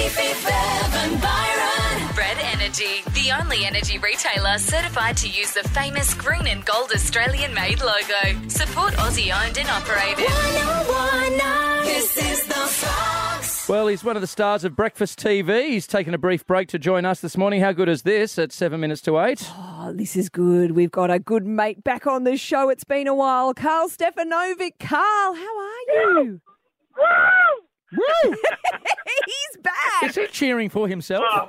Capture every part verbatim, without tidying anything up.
Fifi, Bev and Byron. Red Energy, the only energy retailer certified to use the famous green and gold Australian-made logo. Support Aussie-owned and operated. one oh one nine. This is the Fox. Well, he's one of the stars of Breakfast T V. He's taken a brief break to join us this morning. How good is this at seven minutes to eight? Oh, this is good. We've got a good mate back on the show. It's been a while. Carl Stefanovic. Carl, how are you? Woo! He's back. Is he cheering for himself? Oh.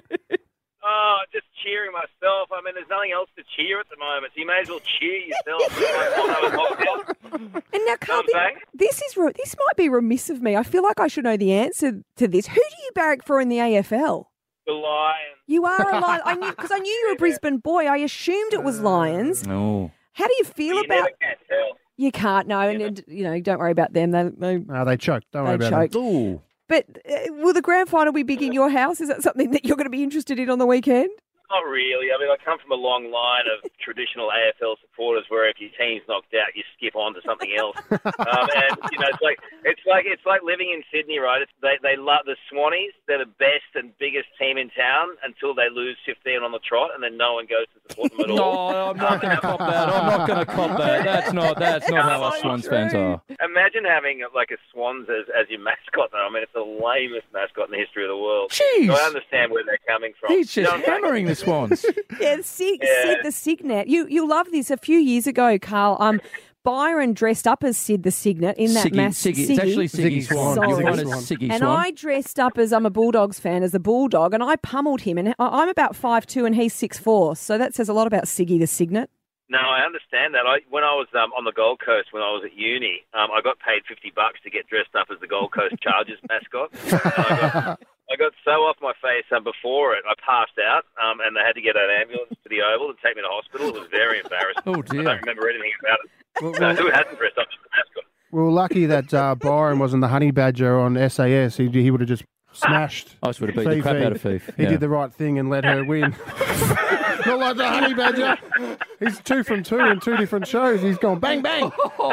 oh, just cheering myself. I mean, there's nothing else to cheer at the moment. So you may as well cheer yourself. And now, Carl, Know what I'm saying? this is re- this might be remiss of me. I feel like I should know the answer to this. Who do you barrack for in the A F L? The Lions. You are a Lion. I knew because I knew you were a Brisbane boy. I assumed it was Lions. No. How do you feel You about? never can tell. You can't know, and, and you know, don't worry about them. They, they, No, they choked. Don't worry they about choked. Ooh. But uh, will the grand final be big in your house? Is that something that you're going to be interested in on the weekend? Not really. I mean, I come from a long line of traditional A F L supporters where if your team's knocked out, you skip on to something else. um, and you know, it's like it's like it's like living in Sydney, right? It's, they they love the Swannies. They're the best and biggest team in town until they lose fifteen on the trot, and then no one goes to support them at all. No, I'm not going to cop that. I'm not going to cop that. That's not that's not how us Swans fans are. Imagine having like a Swans as, as your mascot. Though. I mean, it's the lamest mascot in the history of the world. Jeez. So I understand where they're coming from. He's You just know what I'm saying? hammering the Swans. Yeah, Sig, Yeah. Sid the Signet. You you love this. A few years ago, Carl, um, Byron dressed up as Sid the Signet in that Siggy, mass. Siggy. It's actually Siggy Siggy Swan. Swan. You're Sorry. one is Siggy And Swan. I dressed up as, I'm a Bulldogs fan, as the Bulldog, and I pummeled him. And I- I'm about five two and he's six four, so that says a lot about Siggy the Signet. No, I understand that. I, when I was um, on the Gold Coast, when I was at uni, um, I got paid fifty bucks to get dressed up as the Gold Coast Chargers mascot. And I, got, I got so off my face um, before it, I passed out, um, and they had to get an ambulance to the Oval and take me to hospital. It was very embarrassing. Oh, I dear. don't remember anything about it. Well, So well, who hasn't dressed up as the mascot? we were lucky that uh, Byron wasn't the honey badger on S A S. He, he would have just smashed. I would have beat the crap out of Fife. He Yeah. did the right thing and let her win. Not like the honey badger. He's two from two in two different shows. He's gone bang bang.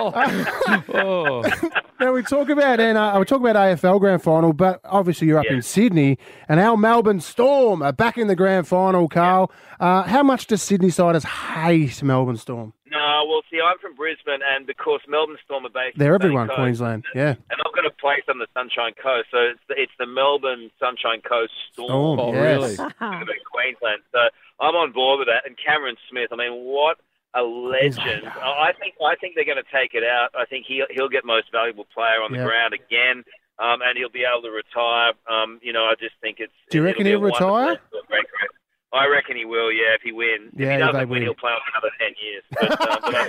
Oh. Now we talk about and uh, we talk about A F L grand final, but obviously you're up Yeah. in Sydney, and our Melbourne Storm are back in the grand final. Carl, uh, how much does Sydney siders hate Melbourne Storm? No, well, see, I'm from Brisbane, and because Melbourne Storm are based They're on the everyone, Sunshine Coast, Queensland. Yeah. and I've got a place on the Sunshine Coast, so it's the, it's the Melbourne Sunshine Coast Storm. Storm. Oh, yes. really? in Queensland. So I'm on board with that. And Cameron Smith, I mean, what a legend! I think I think they're going to take it out. I think he'll he'll get most valuable player on the Yeah. ground again, um, and he'll be able to retire. Um, you know, I just think it's. Do you it'll reckon be a he'll retire? wonderful, great career. I reckon he will. Yeah, if he wins. Yeah, if he they doesn't win, win. he'll play on another ten years. But, uh, but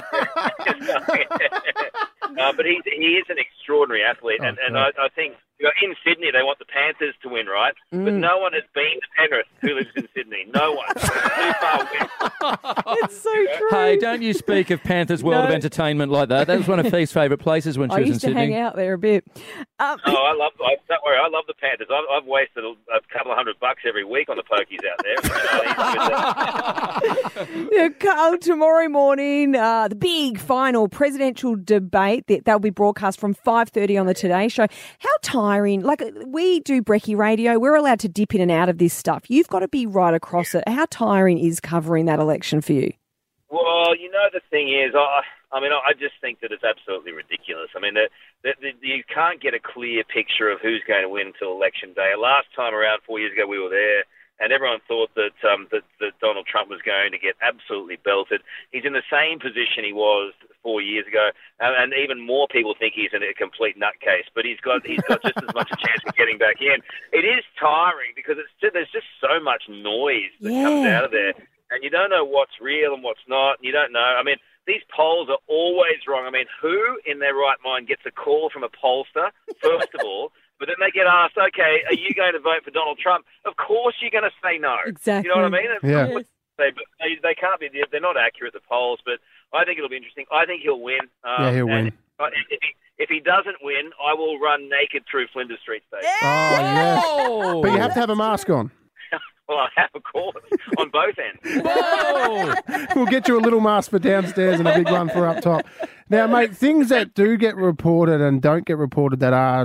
I think. uh, but he's he is an extraordinary athlete, and, Oh, and God. I, I think you know, in Sydney they want the Panthers to win, right? But no one has been to Penrith who lives in Sydney. No one. It's too far west. It's so true. Hey, don't you speak of Panthers World No. of Entertainment like that. That was one of Fief's favourite places when she I was in used to Sydney. hang out there a bit. Um, Oh, I love. I, don't worry, I love the Panthers. I've, I've wasted a, a couple of hundred bucks every week on the pokies out there. Yeah, Carl, tomorrow morning, uh, the big final presidential debate that they'll be broadcast from five thirty on the Today Show. How tiring! Like we do Brekkie Radio, we're allowed to dip in and out of this stuff. You've got to be right across it. How tiring is covering that election for you? Well, you know, the thing is, I, I mean, I just think that it's absolutely ridiculous. I mean, the, the, the, you can't get a clear picture of who's going to win until election day. Last time around, four years ago, we were there, and everyone thought that, um, that, that Donald Trump was going to get absolutely belted. He's in the same position he was four years ago, and, and even more people think he's in a complete nutcase. But he's got he's got just as much a chance of getting back in. It is tiring because it's just, there's just so much noise that comes Yeah. out of there. And you don't know what's real and what's not. And you don't know. I mean, these polls are always wrong. I mean, who in their right mind gets a call from a pollster, first of all, but then they get asked, okay, are you going to vote for Donald Trump? Of course you're going to say no. Exactly. You know what I mean? Yeah. They, but they, they can't be, they're not accurate, the polls, but I think it'll be interesting. I think he'll win. Um, Yeah, he'll and win. If he, if he doesn't win, I will run naked through Flinders Street Station. Oh, yes. Oh. But you have to have a mask on. Well, I have, of course, on both ends. Whoa. We'll get you a little mask for downstairs and a big one for up top. Now, mate, things that do get reported and don't get reported that are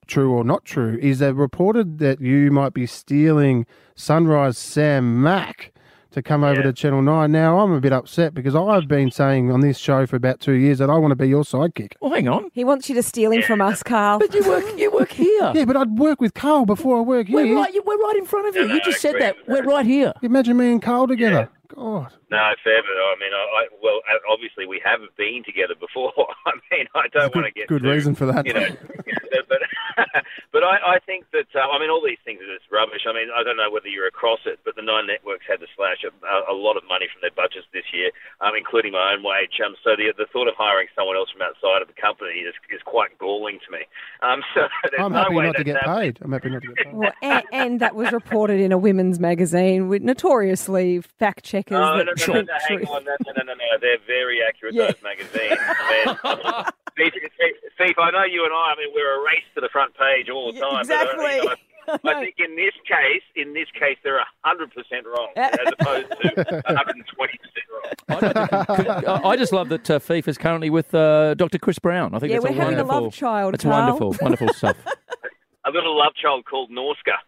true or not true, is they've reported that you might be stealing Sunrise Sam Mack to come over Yeah. to Channel nine. Now, I'm a bit upset because I've been saying on this show for about two years that I want to be your sidekick. Well, hang on. He wants you to steal him from us, Carl. But you work, you work here. Yeah, but I'd work with Carl before I work here. We're right, we're right in front of you. No, no, You just I said agree that. with We're that. right here. Imagine me and Carl together. God. No, fair, but I mean, I, I well, obviously we haven't been together before. I mean, I don't want to get Good too, reason for that. You know, but but I, I think that uh, I mean, all these things are just rubbish. I mean, I don't know whether you're across it, but the Nine networks had to slash a, a lot of money from their budgets this year, um, including my own wage. Um, so the the thought of hiring someone else from outside of the company is is quite galling to me. Um, so there's I'm no happy way not to that's get happening. paid. I'm happy not to get paid. Well, and, and that was reported in a women's magazine with notoriously fact checkers. No, no, that no, no, no, hang truth. on, no, no, no, no, no. They're very accurate, Yeah. those magazines. Man. Steve, Steve, I know you and I, I mean, we're a race to the front page all the Yeah, time. exactly. But, uh, you know, I think in this case, in this case, they're one hundred percent wrong, as opposed to one hundred twenty percent wrong. I, don't think- could- I I just love that uh, Fifa is currently with uh, Doctor Chris Brown. I think Yeah, that's we're a having a wonderful. love child, It's Carl. wonderful, wonderful stuff. I've got a love child called Norska.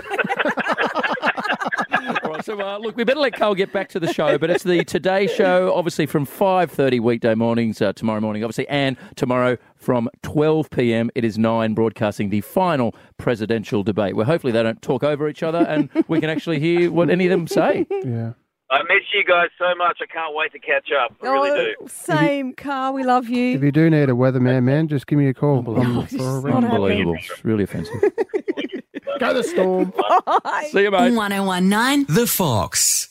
All right, so uh, look, we better let Carl get back to the show, but it's the Today Show, obviously from five thirty weekday mornings, uh, tomorrow morning, obviously, and tomorrow from twelve p.m. It is nine, broadcasting the final presidential debate, where hopefully they don't talk over each other and we can actually hear what any of them say. Yeah. I miss you guys so much. I can't wait to catch up. I really do. Oh, same, Carl. We love If you. you do need a weatherman, man, just give me a call. Unbelievable. I'm for a Not round. happening. Unbelievable. It's really offensive. Go the storm. See you, mate. one oh one nine The Fox.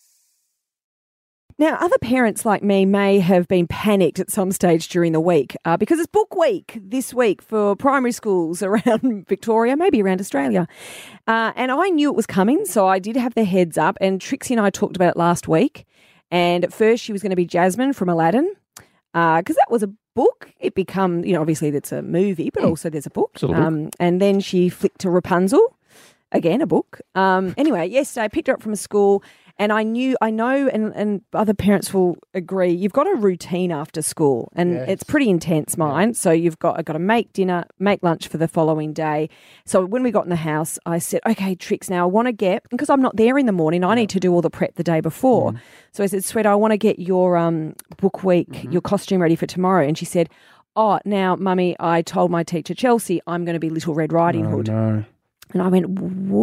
Now, other parents like me may have been panicked at some stage during the week uh, because it's book week this week for primary schools around Victoria, maybe around Australia. Uh, and I knew it was coming, so I did have the heads up. And Trixie and I talked about it last week. And at first, she was going to be Jasmine from Aladdin because that was a book. It become, you know, obviously that's a movie, but also there's a book. Still a book. Um, and then she flicked to Rapunzel, again a book. Um, anyway, yesterday I picked her up from a school. And I knew, I know, and, and other parents will agree, you've got a routine after school, and Yes. it's pretty intense, mine. So you've got, I've got to make dinner, make lunch for the following day. So when we got in the house, I said, okay, Trix, now I want to get, because I'm not there in the morning, I need to do all the prep the day before. Mm. So I said, Sweet, I want to get your um, book week, Mm-hmm. your costume ready for tomorrow. And she said, oh, now, Mummy, I told my teacher, Chelsea, I'm going to be Little Red Riding Oh, Hood. no. And I went,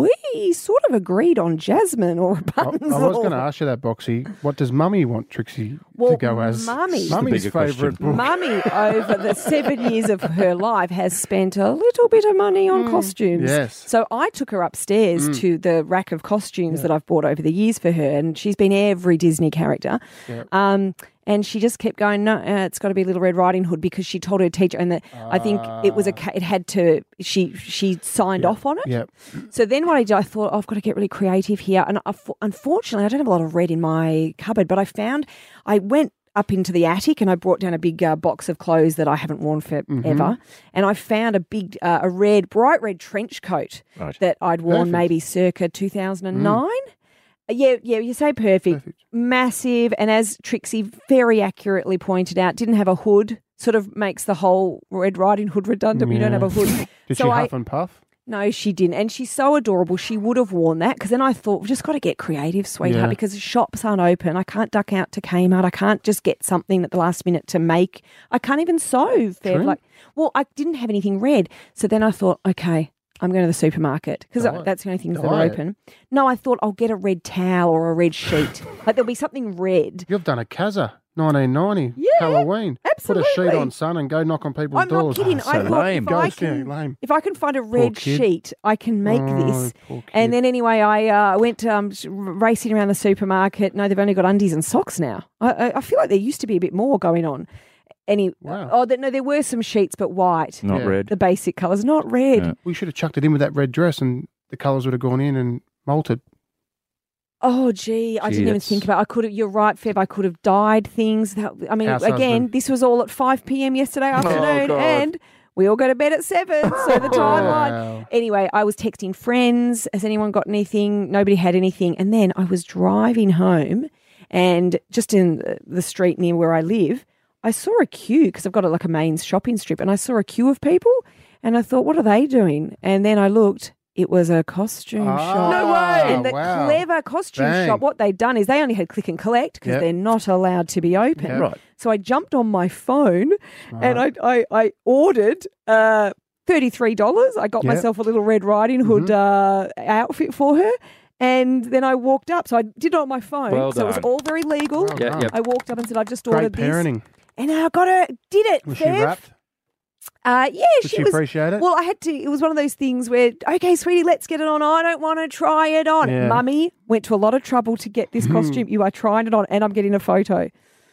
we sort of agreed on Jasmine or I, Rapunzel. I was going to ask you that, Boxy. What does Mummy want Trixie Well, to go as? Mummy- Mummy's bigger question. favourite book. Mummy, over the seven years of her life, has spent a little bit of money on costumes. yes. So I took her upstairs to the rack of costumes that I've bought over the years for her, and she's been every Disney character. Yep. Um, and she just kept going, no, uh, it's got to be Little Red Riding Hood, because she told her teacher, and that I think it was a, ca- it had to, she she signed off on it. Yep. So then what I did, I thought, oh, I've got to get really creative here. And I, unfortunately, I don't have a lot of red in my cupboard, but I found, I went up into the attic and I brought down a big uh, box of clothes that I haven't worn forever. Mm-hmm. And I found a big, uh, a red, bright red trench coat Right. that I'd worn Perfect. maybe circa two thousand nine. Yeah, yeah, you say perfect. Perfect. Massive. And as Trixie very accurately pointed out, didn't have a hood. Sort of makes the whole Red Riding Hood redundant when you don't Yeah. have a hood. Did so she I, huff and puff? no, she didn't. And she's so adorable. She would have worn that, because then I thought, we've just got to get creative, sweetheart, Yeah. because shops aren't open. I can't duck out to Kmart. I can't just get something at the last minute to make. I can't even sew. Fair, True. like, well, I didn't have anything red. So then I thought, okay, I'm going to the supermarket, because Diet. that's the only things that are Diet. open. No, I thought I'll get a red towel or a red sheet. Like there'll be something red. You've done a Kazza, nineteen ninety, Yeah, Halloween. Put a sheet absolutely. on, son, and go knock on people's I'm doors. not kidding. Oh, I so thought lame. if I Ghost, yeah, can, lame. if I can find a red kid. sheet, I can make Oh, this. poor kid. And then anyway, I uh, went um, s- racing around the supermarket. No, they've only got undies and socks now. I, I, I feel like there used to be a bit more going on. Any? Wow. Oh, th- no, there were some sheets, but white. Not Yeah. red. The basic colours, not red. Yeah. We should have chucked it in with that red dress and the colours would have gone in and molted. Oh, gee, I Gee, didn't even that's- think about. I could have. You're right, Feb. I could have dyed things. That, I mean, House again, husband. this was all at five p.m. yesterday afternoon, God. and we all go to bed at seven. So the timeline. Wow. Anyway, I was texting friends. Has anyone got anything? Nobody had anything. And then I was driving home, and just in the- the street near where I live, I saw a queue, because I've got a, like a main shopping strip, and I saw a queue of people. And I thought, what are they doing? And then I looked. It was a costume Ah, shop. No way. And the wow. clever costume Bang. shop, what they'd done is they only had click and collect because Yep. they're not allowed to be open. Yep. Right. So I jumped on my phone and I, I, I ordered uh, thirty-three dollars. I got Yep. myself a little Red Riding Hood Mm-hmm. uh, outfit for her. And then I walked up. So I did it on my phone. Well so it was done. all very legal. Well Yeah, done. yeah. I walked up and said, I've just Great ordered this. parenting. And I got her, did it. Was she Bev. wrapped? Uh, yeah, Did she, she was. appreciate it? Well, I had to. It was one of those things where, okay, sweetie, let's get it on. I don't want to try it on. Yeah. Mummy went to a lot of trouble to get this costume. You are trying it on, and I'm getting a photo.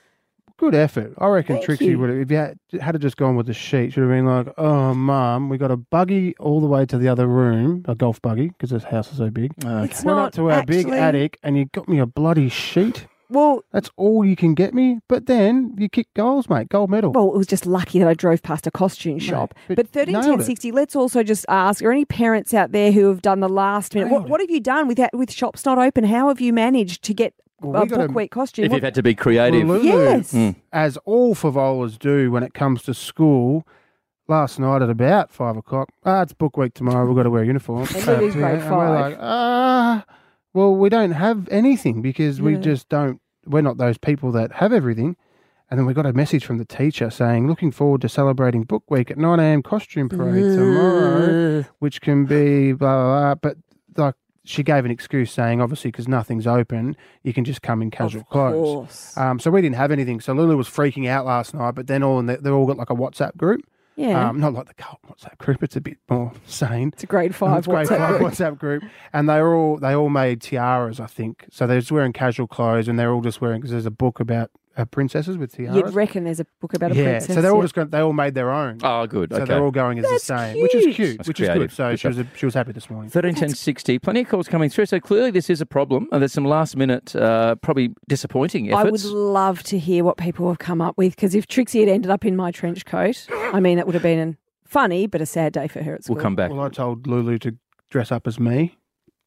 Good effort. I reckon Thank Trixie you. would have, if you had, had to just gone with the sheet, should have been like, oh, Mum, we got a buggy all the way to the other room, a golf buggy, because this house is so big. Okay. It's Went not up to our big actually- attic and you got me a bloody sheet. Well, That's all you can get me. But then you kick goals, mate. Gold medal. well, it was just lucky that I drove past a costume shop. but But thirteen nailed ten it. sixty. Let's also just ask: are any parents out there who have done the last minute? What, Nailed what have you done with that? With shops not open, how have you managed to get Well, a we gotta- book week costume? If What- you've had to be creative. Well, Lulu, Yes. Mm. as all Favolas do when it comes to school, last night at about five o'clock, ah, it's book week tomorrow, we've got to wear a uniform. And Lulu's Uh, grade and we're five. like, ah, well, we don't have anything because we Yeah. just don't, we're not those people that have everything. And then we got a message from the teacher saying, looking forward to celebrating book week at nine a.m. costume parade tomorrow, which can be blah, blah, blah. But like, she gave an excuse saying, obviously, because nothing's open, you can just come in casual Of clothes. course. Um, so we didn't have anything. So Lulu was freaking out last night, but then all in the, they've all got like a WhatsApp group. Yeah. Um, not like the cult WhatsApp group. It's a bit more sane. it's a grade five. It's grade WhatsApp five group. WhatsApp group, and they were all they all made tiaras, I think. So they're just wearing casual clothes, and they're all just wearing because there's a book about uh, princesses with tiaras. You'd reckon there's a book about a yeah, princess. so they're all yeah. just going, they all made their own. Oh, good. So Okay. they're all going as That's the same, which is cute. cute, That's which is creative. good. So Good she was a, she was happy this morning. thirteen ten sixty. Plenty of calls coming through. So clearly this is a problem. And there's some last minute, uh, probably disappointing I would efforts. love to hear what people have come up with because if Trixie had ended up in my trench coat, I mean, that would have been an, funny but a sad day for her at school. We'll come back. Well, I told Lulu to dress up as me,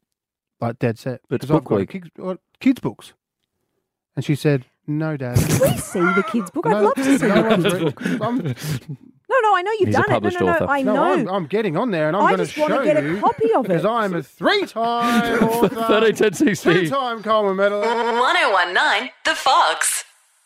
like dead set. But it's 'Cause I've book got week. Kids, uh, kids books, and she said, "No, Dad." Can we see the kids' book? I'd No, love to see no the one's kids' read- book. I'm, No, no, I know you've He's a done it. No, published no, no, author. I no, know. I'm, I'm getting on there, and I'm I going to just want show to get you a copy of because it. I'm a three-time author, thirteen ten sixty. two-time Coleman medalist. one oh one nine The Fox.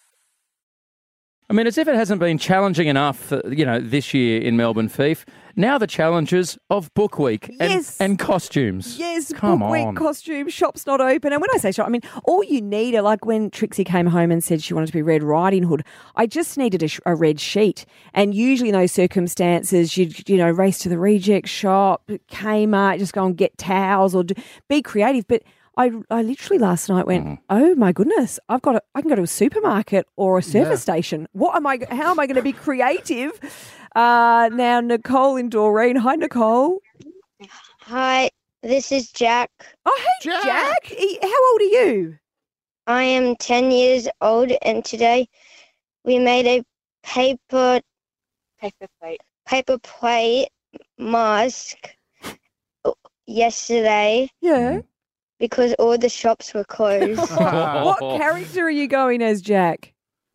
I mean, as if it hasn't been challenging enough, uh, you know, this year in Melbourne, Fief. Now the challenges of Book Week and, Yes. and costumes. Yes, Come book on. week costume, shop's not open. And when I say shop, I mean, all you need are like when Trixie came home and said she wanted to be Red Riding Hood, I just needed a, sh- a red sheet. And usually in those circumstances, you'd, you know, race to the reject shop, Kmart, just go and get towels or do, be creative. But I, I literally last night went, Mm. oh my goodness, I've got, a, I can go to a supermarket or a service station. What am I? How am I going to be creative? Uh, now Nicole in Doreen. Hi, Nicole. Hi, this is Jack. Oh, hey, Jack. Jack. E- How old are you? I am ten years old, and today we made a paper paper plate paper plate mask yesterday Yeah. because all the shops were closed. What character are you going as, Jack?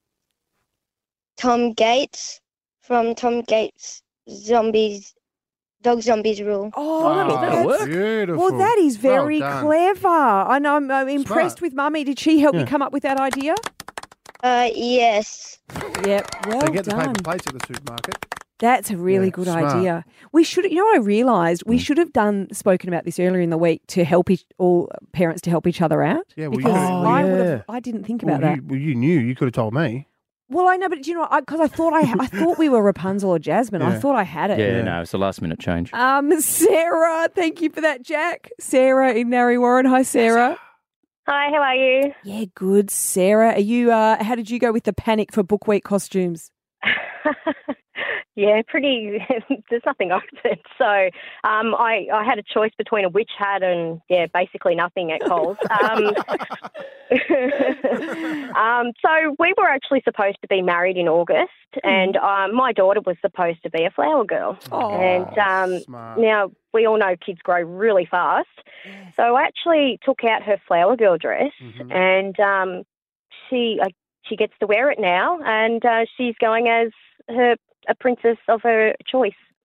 Tom Gates from Tom Gates Zombies Dog Zombies Rule. Oh, that'll- that'll that's- work. Beautiful. Well, that is Well very done. clever. And I'm, I'm impressed Smart. with Mummy. Did she help Yeah. you come up with that idea? Uh, yes. Yep. Well They get the done. paper plates at the supermarket. That's a really Yeah, good smart. idea. We should, you know what I realised? We should have done spoken about this earlier in the week to help each, all parents to help each other out. Yeah, well, you because could've- I Oh, would yeah. have, I didn't think Well, about that. you, well, you knew. You could have told me. Well, I know, but do you know, because I, thought I, I thought we were Rapunzel or Jasmine. I Yeah. thought I had it. Yeah, Yeah. no, it's a last minute change. Um, Sarah, thank you for that, Jack. Sarah in Narry Warren. Hi, Sarah. Hi, how are you? Yeah, good. Sarah, are you? Uh, how did you go with the panic for Book Week costumes? Yeah, pretty. There's nothing open, so um, I I had a choice between a witch hat and yeah, basically nothing at Coles. Um, um, so we were actually supposed to be married in August, and um, my daughter was supposed to be a flower girl. Oh, and um, Smart. now we all know kids grow really fast, so I actually took out her flower girl dress, Mhm. and um, she uh, she gets to wear it now, and uh, she's going as her a princess of her choice.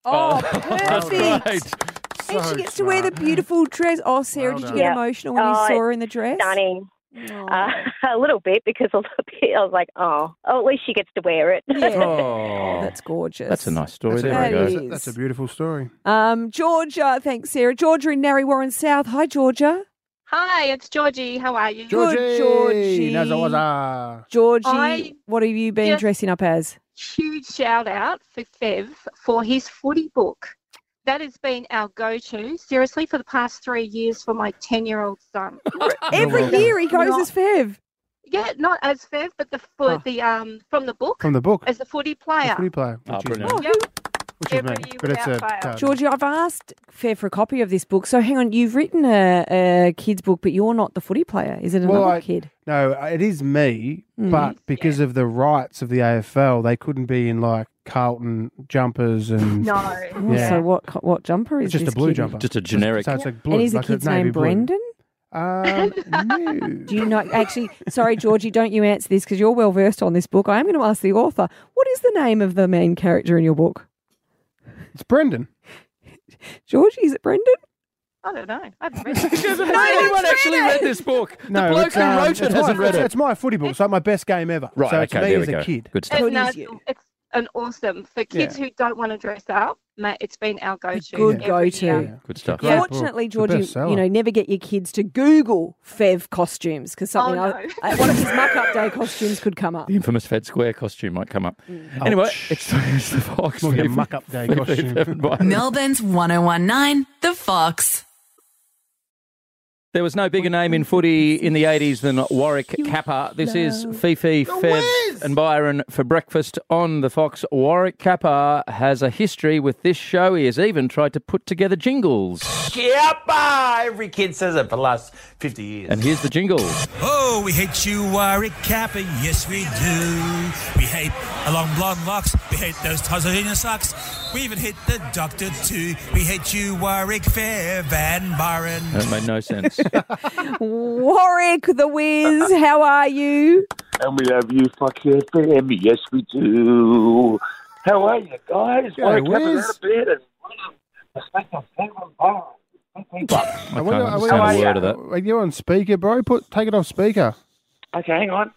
Oh, That's perfect. great. And So she gets to wear the smart. beautiful dress. Oh, Sarah, Well did you done. get Yeah. emotional when you Oh, saw her in the dress? Stunning. Oh. Uh, a little bit because a little bit I was like, oh, oh, at least she gets to wear it. Yeah. Oh, Oh, that's gorgeous. That's a nice story. That's a, There That we go. that's, is. a, that's a beautiful story. Um, Georgia, thanks, Sarah. Georgia in Narry Warren South. Hi, Georgia. Hi, it's Georgie. How are you? Good, Georgie. Georgie. Naza waza. Georgie, I what have you been just- dressing up as? Huge shout out for Fev for his footy book. That has been our go-to, seriously, for the past three years for my ten-year-old son. Every welcome. year he goes Not- as Fev. Yeah, not as Fev, but the for Oh. the um from the book From the book. as a footy A player. footy player. Oh, Which is brilliant. me. Oh, Yep. Which is Every me. year But it's a without fail. card. Georgie, I've asked Fev for a copy of this book. So hang on, you've written a, a kid's book, but you're not the footy player. Is it another Well, I- kid? No, it is me, Mm. but because of the rights of the A F L, they couldn't be in like Carlton jumpers and No. Oh, Yeah. So what co- what jumper is it's just this a blue kid in? jumper. Just a generic. So it's like blue. And is the like a kid's navy name blue. Brendan? Um, no. Do you know? Actually, sorry, Georgie, don't you answer this because you're well versed on this book. I am going to ask the author. What is the name of the main character in your book? It's Brendan. Georgie, is it Brendan? I don't know. I haven't read it. Has anyone actually read this book? No, the bloke it's, who um, wrote it's it my, hasn't read it's, it. It's my footy book. It's like my best game ever. Right, so it's okay, me there as we a go. kid. Good stuff. So And, it uh, is you. it's an awesome for kids who don't want to dress up. Mate, it's been our go-to. Good every go-to. year. Yeah. Good stuff. Great book. Fortunately, It's a Georgie, bestseller. you know, never get your kids to Google Fev costumes because something Oh, I- no. uh, one of his muck-up day costumes could come up. The infamous Fed Square costume might come up. Anyway, it's, it's the Fox. More your V- muck-up day V- costume. Seven Byron. Melbourne's one oh one nine, The Fox. There was no bigger name in footy in the eighties than Warwick Kappa. This is Fifi, Fev and Byron for breakfast on the Fox. Warwick Kappa has a history with this show. He has even tried to put together jingles. Kappa! Every kid says it for the last fifty years. And here's the jingle. Oh, we hate you, Warwick Kappa, yes we do. We hate a long blonde locks, we hate those tozzlers in your socks. We even hate the doctor too. We hate you, Warwick, Fev and Byron. That made no sense. Warwick the Wiz, how are you? And we have you, fuck your family. Yes, we do. How are you guys? Yeah, Warwick Kappa's Wiz. out of bed and respect of Seven Byron. I I can't wonder- I understand wonder- a word of that. Are you on speaker, bro? Put take it off speaker. Okay, hang on.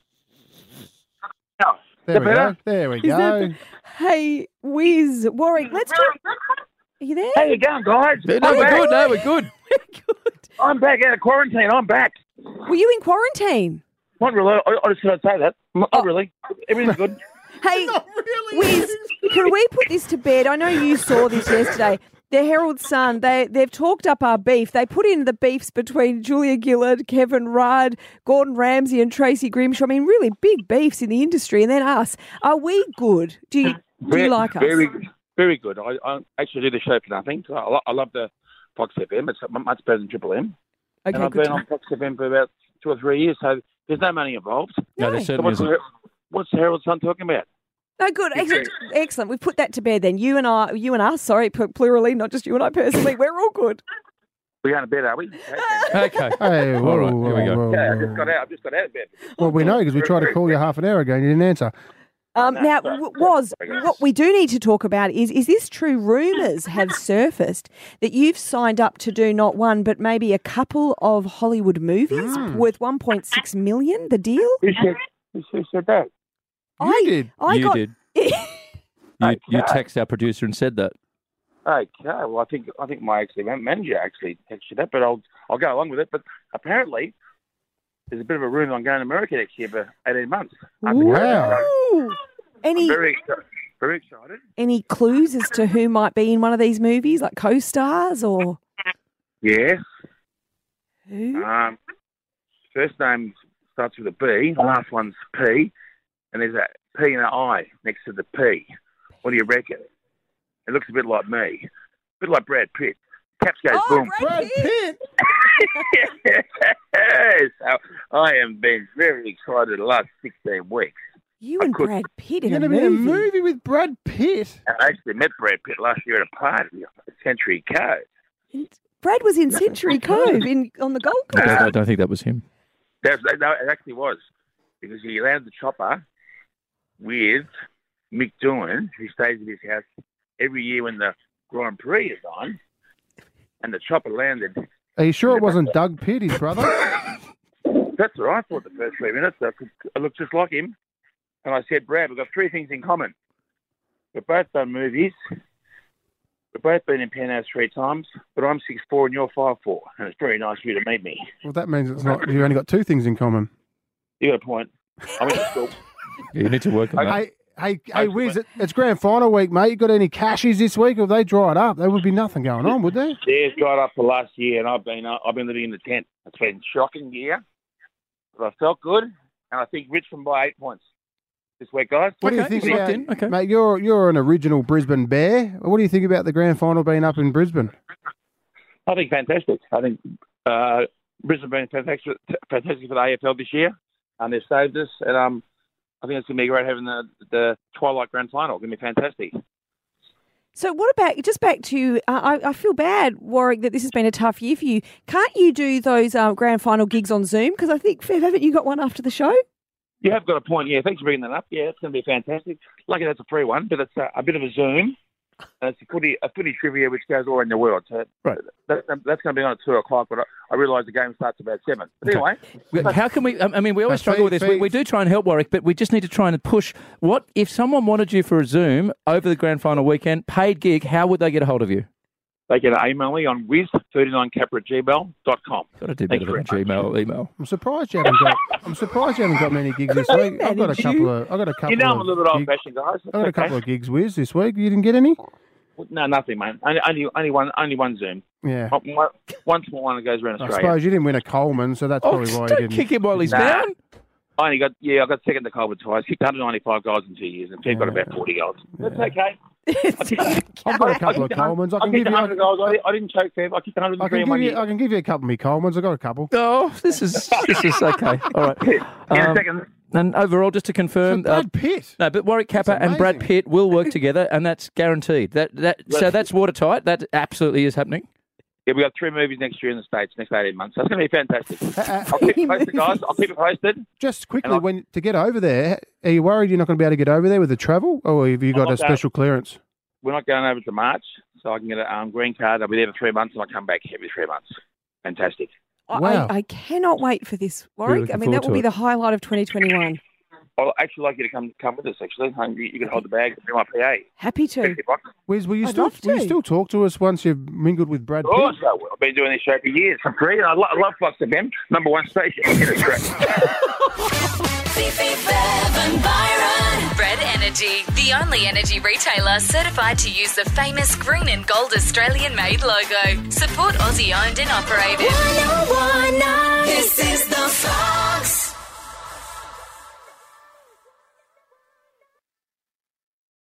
There we better? go. There we Is that go. the- Hey, Wiz, Warwick, let's talk. Are you there? How you going, guys? No, I'm we're back. good. No, we're good. I'm back out of quarantine. I'm back. Were you in quarantine? Not really. I, I just didn't say that. Not Oh. really. Everything's good. Hey, Wiz, can we put this to bed? I know you saw this yesterday. The Herald Sun, they, they've talked up our beef. They put in the beefs between Julia Gillard, Kevin Rudd, Gordon Ramsay and Tracy Grimshaw. I mean, really big beefs in the industry. And then us. Are we good? Do you, do Very- you like us? Very, very good. I, I actually do the show for nothing. So I, lo- I love the Fox F M. It's much better than Triple M. Okay, and I've good been on Fox F M for about two or three years, so there's no money involved. No, there So certainly what's, isn't. the, what's the Herald Sun talking about? No, good. Excellent. Excellent. We've put that to bed then. You and I, you and us, sorry, pl- plurally, not just you and I personally. We're all good. We're going to bed, are we? Okay. Okay. Hey, whoa, All right, whoa, here we go. whoa, Yeah, I whoa. just got out. I just got out of bed. Well, we know because we tried to call you half an hour ago and you didn't answer. Um, now, w- was what we do need to talk about is is this true? Rumours have surfaced that you've signed up to do not one but maybe a couple of Hollywood movies worth one point six million. The deal? Who said, who who said that? You I did. I you got. did. You, you Okay. text our producer and said that. Okay, well, I think I think my actually man- manager actually texted that, but I'll I'll go along with it. But apparently, there's a bit of a rumour I'm going to America next year for eighteen months. I'm Wow. Ooh. Any very excited. Very excited. any clues as to who might be in one of these movies, like co-stars or Yes. who? Um, first name starts with a B. The last one's P, and there's a P and an I next to the P. What do you reckon? It looks a bit like me, a bit like Brad Pitt. Caps goes Oh, boom. Brad Pitt. So I am been very excited the last sixteen weeks. You I and could- Brad Pitt in You're a going to be in movie. a movie with Brad Pitt. And I actually met Brad Pitt last year at a party at Century Cove. Brad was in Century Cove in on the Gold I Coast. don't, I don't think that was him. That's, no, it actually was, because he landed the chopper with Mick Doohan, who stays at his house every year when the Grand Prix is on, and the chopper landed. Are you sure it wasn't Doug Pitt, his brother? That's what I thought the first three minutes. I looked just like him. And I said, Brad, we've got three things in common. We've both done movies. We've both been in Penthouse three times, but I'm six foot four and you're five foot four, and it's very nice for you to meet me. Well, that means it's not. You only got two things in common. You got a point. I went to school. You need to work on that. Hey, hey, hey, Wiz, it- it's grand final week, mate. You got any cashies this week? Or have they dried up? There would be nothing going on, would there? Yeah, it's dried up for last year, and I've been uh, I've been living in the tent. It's been a shocking year, but I felt good, and I think Richmond by eight points this week, guys. What do you Okay, think locked about, in. Okay. mate? You're you're an original Brisbane Bear. What do you think about the grand final being up in Brisbane? I think fantastic. I think uh, Brisbane been fantastic, fantastic for the A F L this year, and they've saved us. And um, I think it's going to be great having the the Twilight Grand Final. It's going to be fantastic. So what about, just back to, uh, I, I feel bad, Warwick, that this has been a tough year for you. Can't you do those um, grand final gigs on Zoom? Because I think, Fev, haven't you got one after the show? You have got a point. Yeah, thanks for bringing that up. Yeah, it's going to be fantastic. Lucky that's a free one, but it's a, a bit of a Zoom. And it's a footy, a footy trivia which goes all around the world. So Right. that, that, that's going to be on at two o'clock, but I, I realise the game starts about seven. But Okay. anyway, How can we? I mean, we always But struggle with this. Fee- We, we do try and help Warwick, but we just need to try and push. What if someone wanted you for a Zoom over the grand final weekend, paid gig? How would they get a hold of you? they can email me on whiz thirty nine capra at gmail dot com. Got to do Thank better you than very Gmail email. I'm surprised you haven't got. I'm surprised you haven't got many gigs this week. I've got a manage couple you. of. I've got a couple. You know I'm a of little bit gigs- old-fashioned, guys. I've got a Okay. couple of gigs, Wiz, this week. You didn't get any? No, nothing, mate. Only, only, only one, only one Zoom. Yeah. One, one- one small one that goes around I Australia. suppose you didn't win a Coleman, so that's Oh, probably why you don't didn't. kick him while he's Nah. down. I only got, yeah, I got second to Colbert twice. Kicked one hundred ninety-five goals in two years, and Steve got about forty goals. That's okay. I've got a couple of I Colemans. I I can kicked give you. one hundred goals. I, didn't- I didn't choke, Steve. I kicked one hundred I three can in give one you. year. I can give you a couple of me Colemans. I've got a couple. Oh, this is this is okay. All right. In a Um, second. And overall, just to confirm, Brad uh, Pitt. no, but Warwick Kappa That's and Brad amazing. Pitt will work together, and that's guaranteed. That that so That's- that's watertight. That absolutely is happening. Yeah, we got three movies next year in the States, next eighteen months. So it's going to be fantastic. Uh, uh, I'll keep you posted, guys. I'll keep you posted. Just quickly, And I- when to get over there, are you worried you're not going to be able to get over there with the travel, or have you got I'm a not going- special clearance? We're not going over to March, so I can get a um, green card. I'll be there for three months, and I'll come back every three months. Fantastic. I, Wow. I, I cannot wait for this, Warwick. looking I mean, that forward will to be it. the highlight of twenty twenty-one. I'd actually like you to come come with us, actually. Um, You, you can hold the bag and be my P A. Happy to. fifty bucks. Wiz, will you I'd still love will you to. still talk to us once you've mingled with Brad Of course Pitt? I will. I've been doing this show for years for free, and I, lo- I love Fox F M, number one station in Australia. Fifi, Bev and Byron. Red Energy, the only energy retailer certified to use the famous green and gold Australian made logo. Support Aussie owned and operated. one oh